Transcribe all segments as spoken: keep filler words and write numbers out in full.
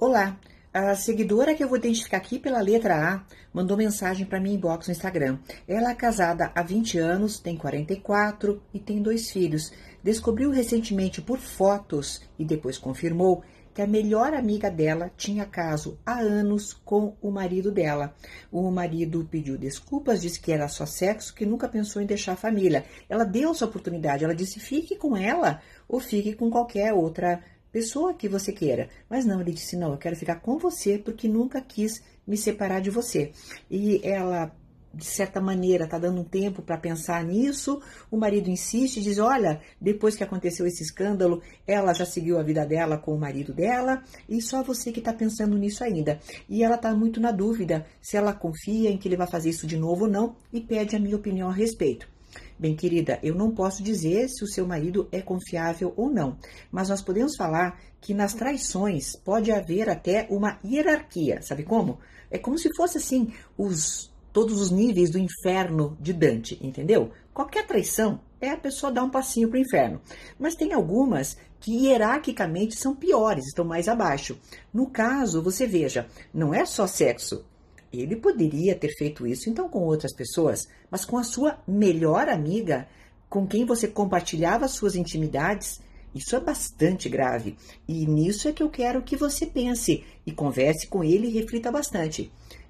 Olá, a seguidora que eu vou identificar aqui pela letra A mandou mensagem para mim inbox no Instagram. Ela é casada há vinte anos, tem quarenta e quatro e tem dois filhos. Descobriu recentemente por fotos e depois confirmou que a melhor amiga dela tinha caso há anos com o marido dela. O marido pediu desculpas, disse que era só sexo, que nunca pensou em deixar a família. Ela deu essa oportunidade, ela disse fique com ela ou fique com qualquer outra pessoa que você queira. Mas não, ele disse, não, eu quero ficar com você porque nunca quis me separar de você. E ela, de certa maneira, está dando um tempo para pensar nisso. O marido insiste, diz, olha, depois que aconteceu esse escândalo, ela já seguiu a vida dela com o marido dela e só você que está pensando nisso ainda. E ela está muito na dúvida se ela confia em que ele vai fazer isso de novo ou não e pede a minha opinião a respeito. Bem, querida, eu não posso dizer se o seu marido é confiável ou não, mas nós podemos falar que nas traições pode haver até uma hierarquia, sabe como? É como se fosse assim, os, todos os níveis do inferno de Dante, entendeu? Qualquer traição é a pessoa dar um passinho para o inferno, mas tem algumas que hierarquicamente são piores, estão mais abaixo. No caso, você veja, não é só sexo. Ele poderia ter feito isso, então, com outras pessoas, mas com a sua melhor amiga, com quem você compartilhava suas intimidades, isso é bastante grave. E nisso é que eu quero que você pense e converse com ele e reflita bastante.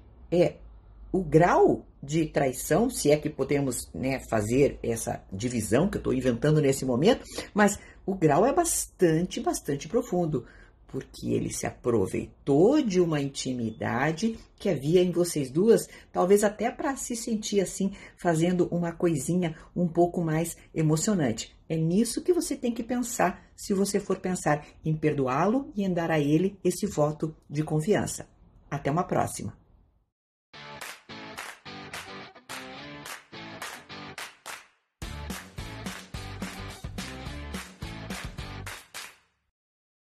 É o grau de traição, se é que podemos, né, fazer essa divisão que eu estou inventando nesse momento, mas o grau é bastante, bastante profundo. Porque ele se aproveitou de uma intimidade que havia em vocês duas, talvez até para se sentir assim, fazendo uma coisinha um pouco mais emocionante. É nisso que você tem que pensar, se você for pensar em perdoá-lo e em dar a ele esse voto de confiança. Até uma próxima.